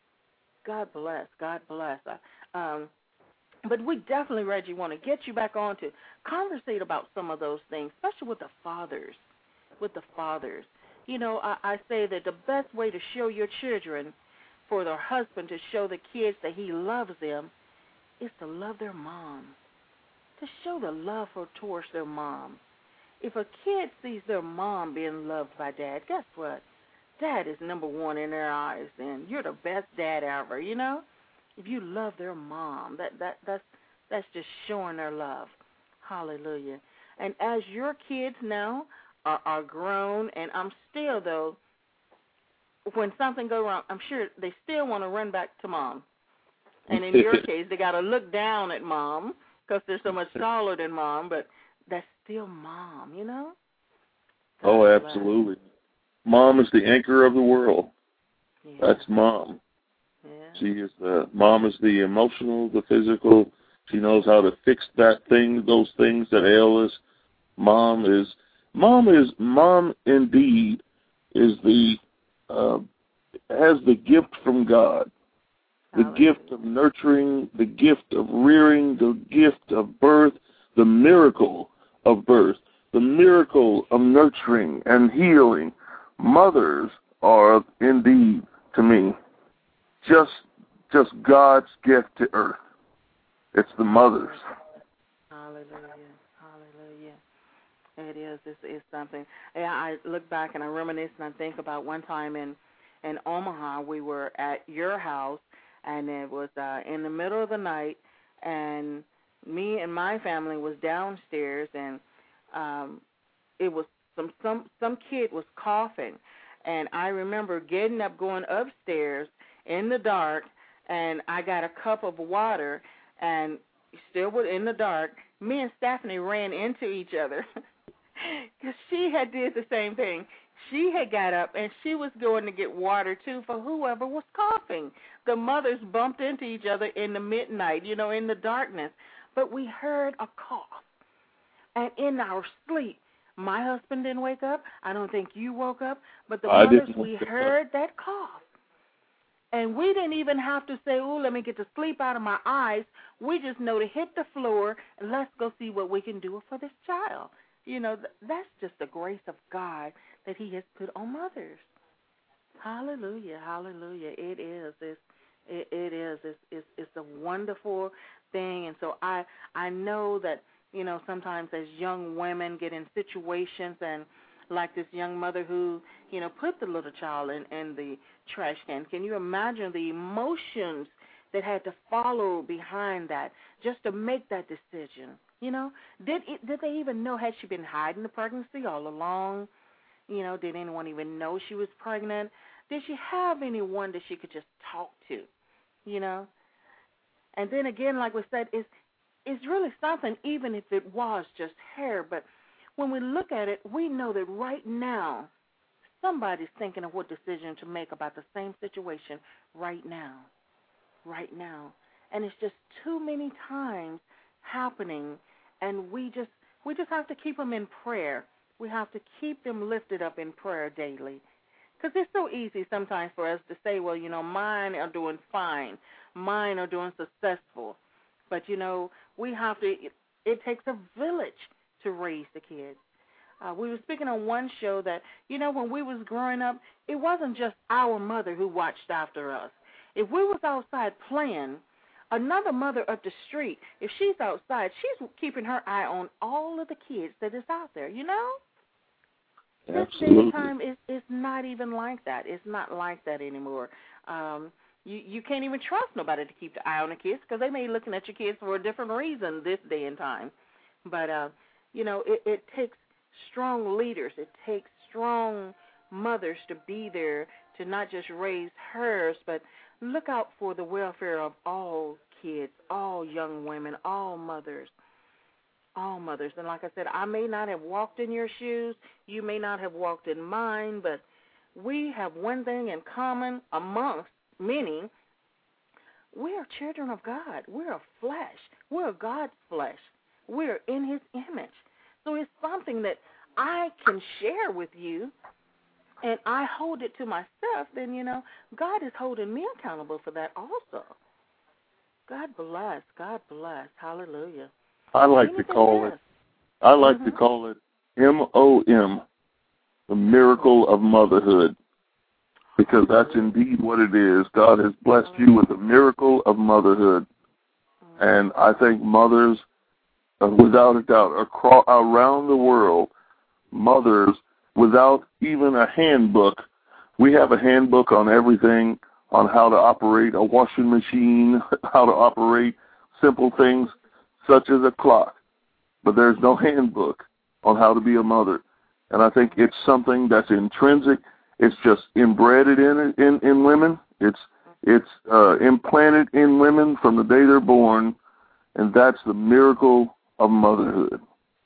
God bless, God bless. Uh, um, but we definitely, Reggie, want to get you back on to conversate about some of those things, especially with the fathers, with the fathers. You know, I, I say that the best way to show your children, for their husband to show the kids that he loves them, is to love their mom, to show the love for, towards their mom. If a kid sees their mom being loved by dad, guess what? Dad is number one in their eyes, and you're the best dad ever, you know? If you love their mom, that, that that's that's just showing their love. Hallelujah. And as your kids now are, are grown, and I'm still, though, when something goes wrong, I'm sure they still want to run back to mom. And in your case, they got to look down at mom because they're so much taller than mom, but that's still mom, you know? God oh, absolutely. Bless. Mom is the anchor of the world. Yeah. That's mom. Yeah. She is the, mom is the emotional, the physical. She knows how to fix that thing, those things that ail us. Mom is, mom is, mom indeed is the, uh, has the gift from God. The Hallelujah. Gift of nurturing, the gift of rearing, the gift of birth, the miracle of birth, the miracle of nurturing and healing. Mothers are indeed, to me, just just God's gift to earth. It's the mothers. Hallelujah. Hallelujah. It is. It's, it's something. Yeah, I look back and I reminisce and I think about one time in, in Omaha, we were at your house, and it was uh, in the middle of the night, and me and my family was downstairs, and um, it was some, some some kid was coughing, and I remember getting up, going upstairs in the dark, and I got a cup of water, and still in the dark, me and Stephanie ran into each other because she had did the same thing. She had got up, and she was going to get water, too, for whoever was coughing. The mothers bumped into each other in the midnight, you know, in the darkness. But we heard a cough. And in our sleep, my husband didn't wake up. I don't think you woke up. But the I mothers, didn't we heard that cough. And we didn't even have to say, oh, let me get the sleep out of my eyes. We just know to hit the floor, and let's go see what we can do for this child. You know, that's just the grace of God that he has put on mothers. Hallelujah, hallelujah. It is. It's, it, it is. It's, it's, it's a wonderful thing. And so I, I know that, you know, sometimes as young women get in situations, and like this young mother who, you know, put the little child in, in the trash can. Can you imagine the emotions that had to follow behind that just to make that decision? You know, did it, did they even know? Had she been hiding the pregnancy all along? You know, did anyone even know she was pregnant? Did she have anyone that she could just talk to? You know? And then again, like we said, it's, it's really something, even if it was just her. But when we look at it, we know that right now, somebody's thinking of what decision to make about the same situation right now. Right now. And it's just too many times happening, and we just we just have to keep them in prayer. We have to keep them lifted up in prayer daily, because it's so easy sometimes for us to say, well, you know, mine are doing fine, mine are doing successful, But, you know, we have to, it, it takes a village to raise the kids. Uh, we were speaking on one show that, you know, when we was growing up, it wasn't just our mother who watched after us. If we was outside playing, another mother up the street, if she's outside, she's keeping her eye on all of the kids that is out there, you know? Absolutely. This day and time is is not even like that. It's not like that anymore. Um, you, you can't even trust nobody to keep the eye on the kids because they may be looking at your kids for a different reason this day and time. But, uh, you know, it, it takes strong leaders. It takes strong mothers to be there to not just raise hers, but look out for the welfare of all kids, all young women, all mothers. All mothers. And like I said, I may not have walked in your shoes. You may not have walked in mine, but we have one thing in common amongst many. We are children of God. We're a flesh. We're God's flesh. We're in his image. So it's something that I can share with you, and I hold it to myself, then, you know, God is holding me accountable for that also. God bless. God bless. Hallelujah. I like to call it, I like mm-hmm. to call it M O M, the miracle of motherhood, because that's indeed what it is. God has blessed you with the miracle of motherhood. And I think mothers, uh, without a doubt, across, around the world, mothers, without even a handbook, we have a handbook on everything, on how to operate a washing machine, how to operate simple things such as a clock, but there's no handbook on how to be a mother. And I think it's something that's intrinsic. It's just inbred in in, in women. It's it's uh, implanted in women from the day they're born, and that's the miracle of motherhood.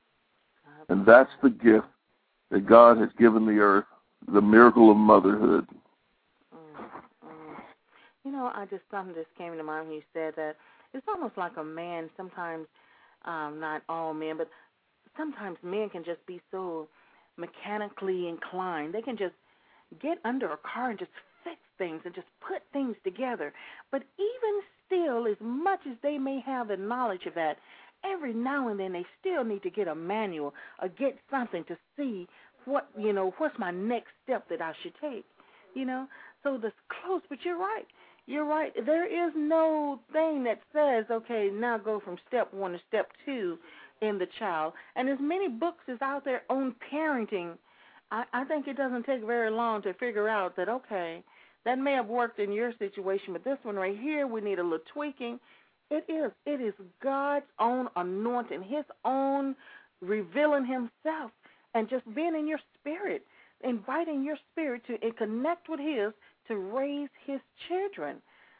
And that's the gift that God has given the earth, the miracle of motherhood. Mm, mm. You know, I just something just came to mind when you said that. It's almost like a man sometimes, um, not all men, but sometimes men can just be so mechanically inclined. They can just get under a car and just fix things and just put things together. But even still, as much as they may have the knowledge of that, every now and then they still need to get a manual or get something to see what, you know, what's my next step that I should take, you know. So that's close, but you're right. You're right. There is no thing that says, okay, now go from step one to step two in the child. And as many books as out there on parenting, I, I think it doesn't take very long to figure out that, okay, that may have worked in your situation, but this one right here, we need a little tweaking. It is. It is God's own anointing, his own revealing himself and just being in your spirit, inviting your spirit to and connect with his to raise his children.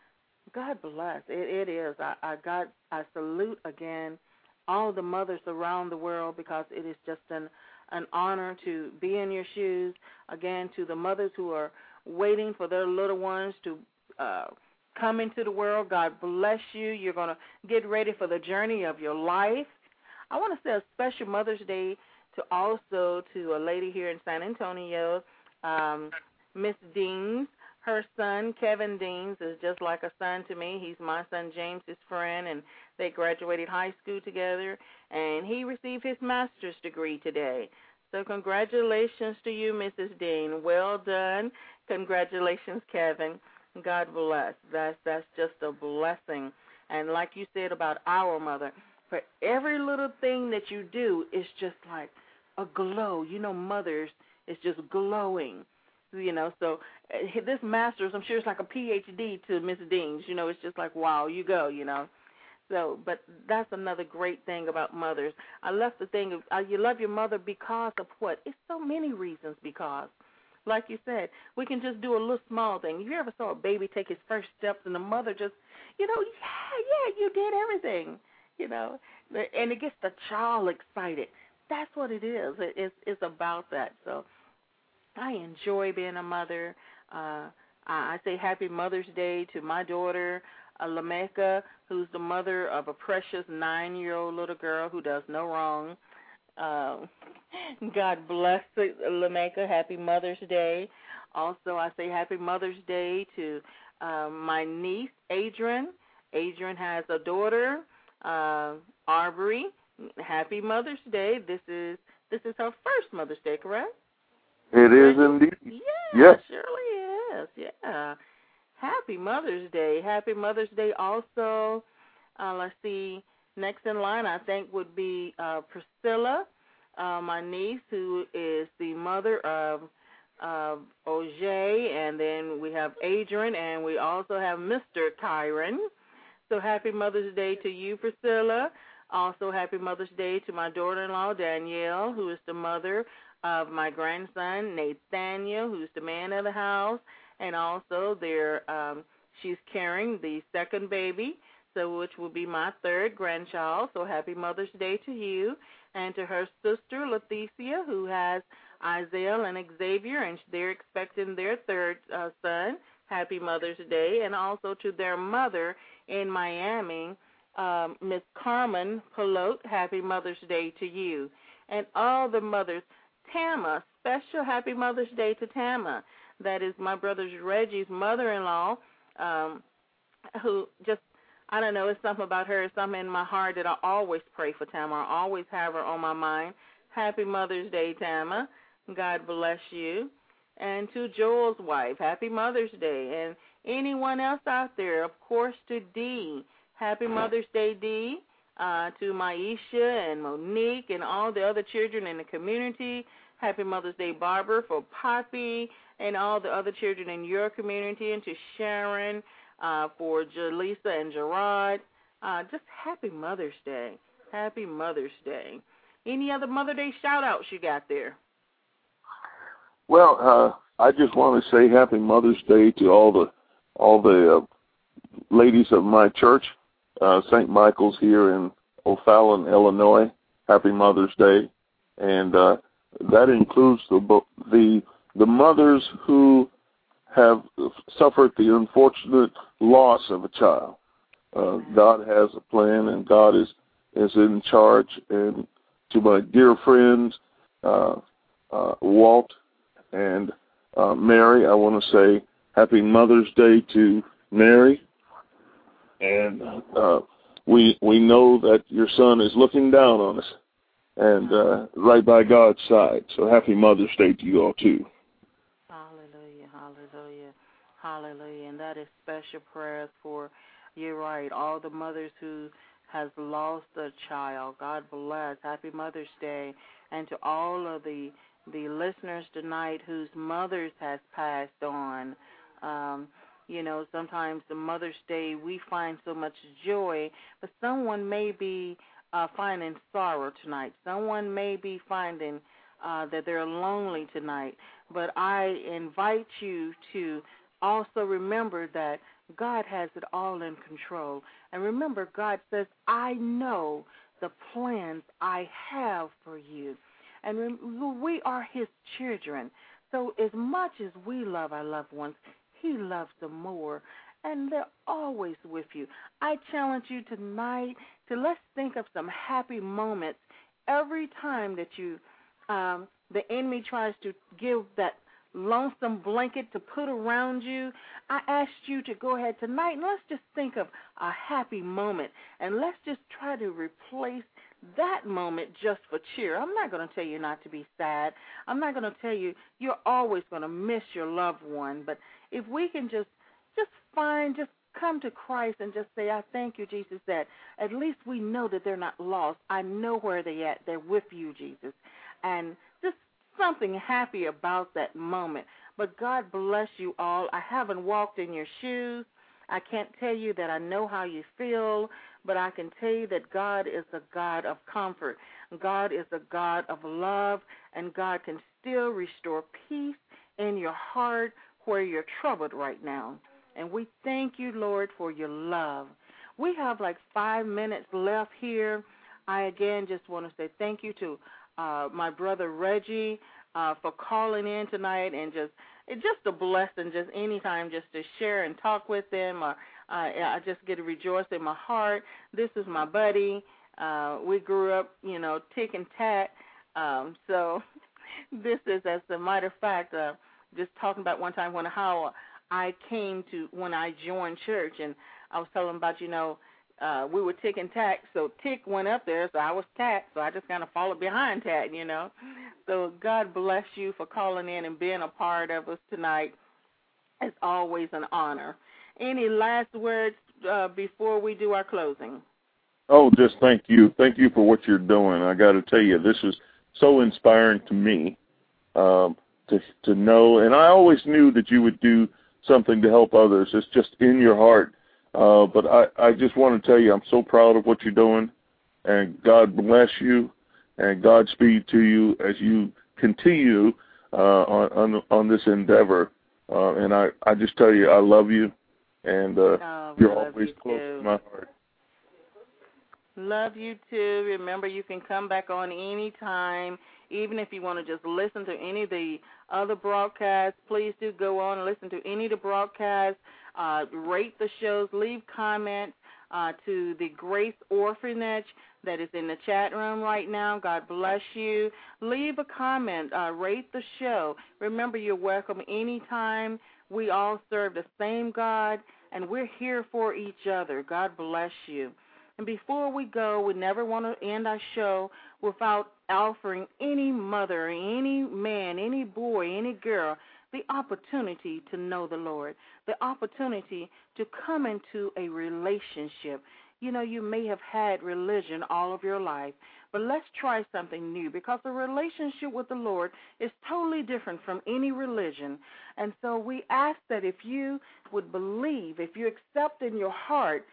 God bless. It, it is. I, I God, I salute again all the mothers around the world because it is just an, an honor to be in your shoes. Again, to the mothers who are waiting for their little ones to uh, come into the world, God bless you. You're going to get ready for the journey of your life. I want to say a special Mother's Day to also to a lady here in San Antonio, um, Miss Deans. Her son, Kevin Deans, is just like a son to me. He's my son James's friend, and they graduated high school together, and he received his master's degree today. So congratulations to you, Missus Dean. Well done. Congratulations, Kevin. God bless. That's, that's just a blessing. And like you said about our mother, for every little thing that you do, it's just like a glow. You know, mothers, it's just glowing. You know, so uh, this master's, I'm sure it's like a P H D to Miss Dean's. You know, it's just like, wow, you go, you know. So, but that's another great thing about mothers. I love the thing of uh, you love your mother because of what? It's so many reasons because. Like you said, we can just do a little small thing. You ever saw a baby take his first steps and the mother just, you know, yeah, yeah, you did everything, you know, and it gets the child excited. That's what it is. It's, it's about that. So I enjoy being a mother. Uh, I say happy Mother's Day to my daughter, uh, Lameka, who's the mother of a precious nine-year-old little girl who does no wrong. Uh, God bless Lameka. Happy Mother's Day. Also, I say happy Mother's Day to uh, my niece, Adrian. Adrian has a daughter. uh, Arbery, happy Mother's Day. This is this is her first Mother's Day, correct? It is indeed. Yeah, yes. surely is. Yeah. Happy Mother's Day. Happy Mother's Day also. Uh, let's see. Next in line, I think, would be uh, Priscilla, uh, my niece, who is the mother of uh, Ojay, and then we have Adrian, and we also have Mister Kyron. So happy Mother's Day to you, Priscilla. Also, happy Mother's Day to my daughter-in-law, Danielle, who is the mother of my grandson, Nathaniel, who's the man of the house, and also their, um, she's carrying the second baby, so which will be my third grandchild. So happy Mother's Day to you, and to her sister, Leticia, who has Isaiah and Xavier, and they're expecting their third uh, son. Happy Mother's Day, and also to their mother in Miami, um, Miss Carmen Pelote. Happy Mother's Day to you, and all the mothers. Tama, special happy Mother's Day to Tama. That is my brother Reggie's mother-in-law, um, who just, I don't know, it's something about her, it's something in my heart that I always pray for Tama. I always have her on my mind. Happy Mother's Day, Tama. God bless you. And to Joel's wife, happy Mother's Day. And anyone else out there, of course, to Dee. Happy Mother's Day, Dee. Uh, to Maisha and Monique and all the other children in the community. Happy Mother's Day, Barbara, for Poppy and all the other children in your community, and to Sharon, uh, for Jaleesa and Gerard. Uh, just happy Mother's Day. Happy Mother's Day. Any other Mother Day shout-outs you got there? Well, uh, I just want to say happy Mother's Day to all the all the uh, ladies of my church. Uh, Saint Michael's here in O'Fallon, Illinois. Happy Mother's Day, and uh, that includes the the the mothers who have suffered the unfortunate loss of a child. Uh, God has a plan, and God is is in charge. And to my dear friends, uh, uh, Walt and uh, Mary, I want to say happy Mother's Day to Mary. And uh, we we know that your son is looking down on us, and uh, right by God's side. So happy Mother's Day to you all, too. Hallelujah, hallelujah, hallelujah. And that is special prayers for, you're right, all the mothers who has lost a child. God bless. Happy Mother's Day. And to all of the, the listeners tonight whose mothers has passed on. Um You know, sometimes the Mother's Day we find so much joy, but someone may be uh, finding sorrow tonight. Someone may be finding uh, that they're lonely tonight. But I invite you to also remember that God has it all in control. And remember, God says, I know the plans I have for you. And we are his children. So as much as we love our loved ones, he loves them more, and they're always with you. I challenge you tonight to let's think of some happy moments every time that you, um, the enemy tries to give that lonesome blanket to put around you. I asked you to go ahead tonight and let's just think of a happy moment, and let's just try to replace that moment just for cheer. I'm not going to tell you not to be sad. I'm not going to tell you you're always going to miss your loved one, but if we can just just find, just come to Christ and just say, I thank you, Jesus, that at least we know that they're not lost. I know where they're at. They're with you, Jesus. And just something happy about that moment. But God bless you all. I haven't walked in your shoes. I can't tell you that I know how you feel, but I can tell you that God is a God of comfort. God is a God of love, and God can still restore peace in your heart where you're troubled right now. And we thank you, Lord, for your love. We have like five minutes left here. I, again, just want to say thank you to uh, my brother Reggie uh, for calling in tonight, and just it's just a blessing just anytime just to share and talk with them. Or, uh, I just get to rejoice in my heart. This is my buddy. Uh, we grew up, you know, tick and tack. Um, so this is, as a matter of fact, uh, just talking about one time when how I came to, when I joined church, and I was telling about, you know, uh, we were Tick and Tack, so Tick went up there, so I was Tack, so I just kind of followed behind Tack, you know. So God bless you for calling in and being a part of us tonight. It's always an honor. Any last words uh, before we do our closing? Oh, just thank you. Thank you for what you're doing. I got to tell you, this is so inspiring to me um, to to know, and I always knew that you would do something to help others. It's just in your heart. Uh, but I, I just want to tell you, I'm so proud of what you're doing, and God bless you, and Godspeed to you as you continue uh, on, on on this endeavor. Uh, and I, I just tell you, I love you, and uh, oh, you're always you close too. to my heart. Love you too. Remember, you can come back on any time, even if you want to just listen to any of the other broadcasts. Please do go on and listen to any of the broadcasts. Uh, rate the shows. Leave comments uh, to the Grace Orphanage that is in the chat room right now. God bless you. Leave a comment. Uh, rate the show. Remember, you're welcome anytime. We all serve the same God, and we're here for each other. God bless you. And before we go, we never want to end our show without offering any mother, any man, any boy, any girl the opportunity to know the Lord, the opportunity to come into a relationship. You know, you may have had religion all of your life, but let's try something new, because the relationship with the Lord is totally different from any religion. And so we ask that if you would believe, if you accept in your heart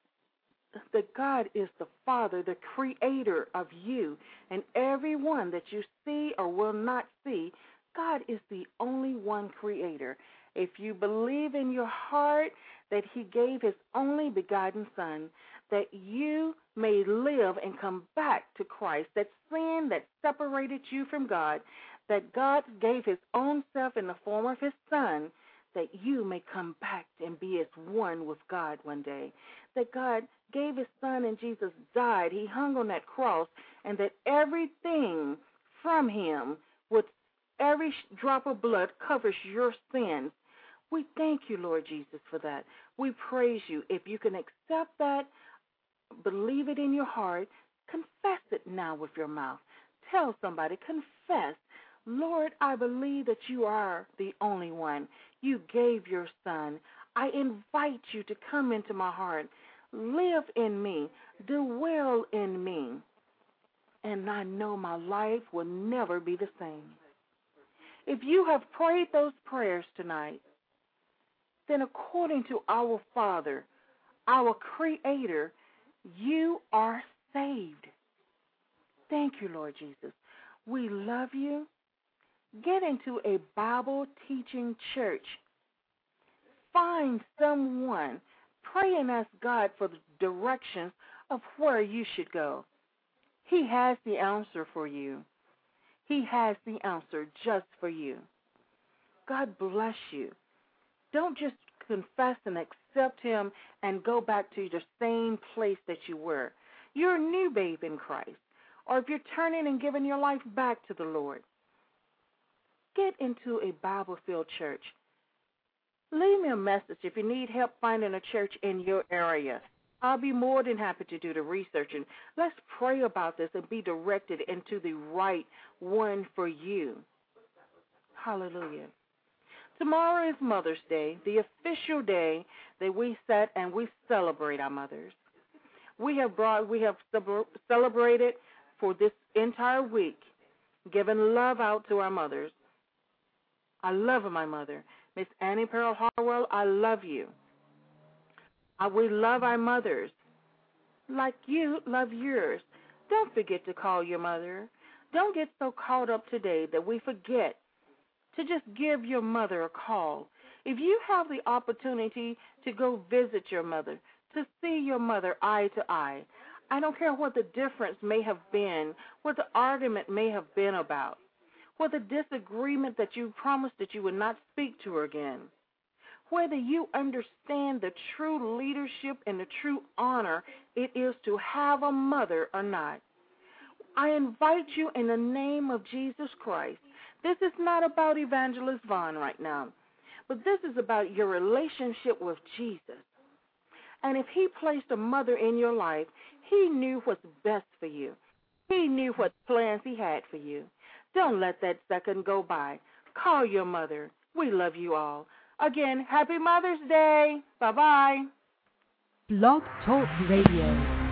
that God is the Father, the creator of you, and everyone that you see or will not see, God is the only one creator. If you believe in your heart that he gave his only begotten Son, that you may live and come back to Christ, that sin that separated you from God, that God gave his own self in the form of his Son, that you may come back and be as one with God one day, that God gave his Son and Jesus died, he hung on that cross, and that everything from him, with every drop of blood, covers your sins. We thank you, Lord Jesus, for that. We praise you. If you can accept that, believe it in your heart, confess it now with your mouth. Tell somebody, confess, Lord, I believe that you are the only one. You gave your Son. I invite you to come into my heart. Live in me. Dwell in me. And I know my life will never be the same. If you have prayed those prayers tonight, then according to our Father, our Creator, you are saved. Thank you, Lord Jesus. We love you. Get into a Bible teaching church. Find someone. Pray and ask God for the directions of where you should go. He has the answer for you. He has the answer just for you. God bless you. Don't just confess and accept him and go back to the same place that you were. You're a new babe in Christ. Or if you're turning and giving your life back to the Lord, get into a Bible-filled church. Leave me a message if you need help finding a church in your area. I'll be more than happy to do the research. And let's pray about this and be directed into the right one for you. Hallelujah. Tomorrow is Mother's Day, the official day that we set and we celebrate our mothers. We have brought, we have celebrated for this entire week, giving love out to our mothers. I love my mother. Miss Annie Pearl Harwell, I love you. I, we love our mothers like you love yours. Don't forget to call your mother. Don't get so caught up today that we forget to just give your mother a call. If you have the opportunity to go visit your mother, to see your mother eye to eye, I don't care what the difference may have been, what the argument may have been about, what the disagreement that you promised that you would not speak to her again, whether you understand the true leadership and the true honor it is to have a mother or not. I invite you in the name of Jesus Christ. This is not about Evangelist Vaughn right now, but this is about your relationship with Jesus. And if he placed a mother in your life, he knew what's best for you. He knew what plans he had for you. Don't let that second go by. Call your mother. We love you all. Again, happy Mother's Day. Bye-bye. Blog Talk Radio.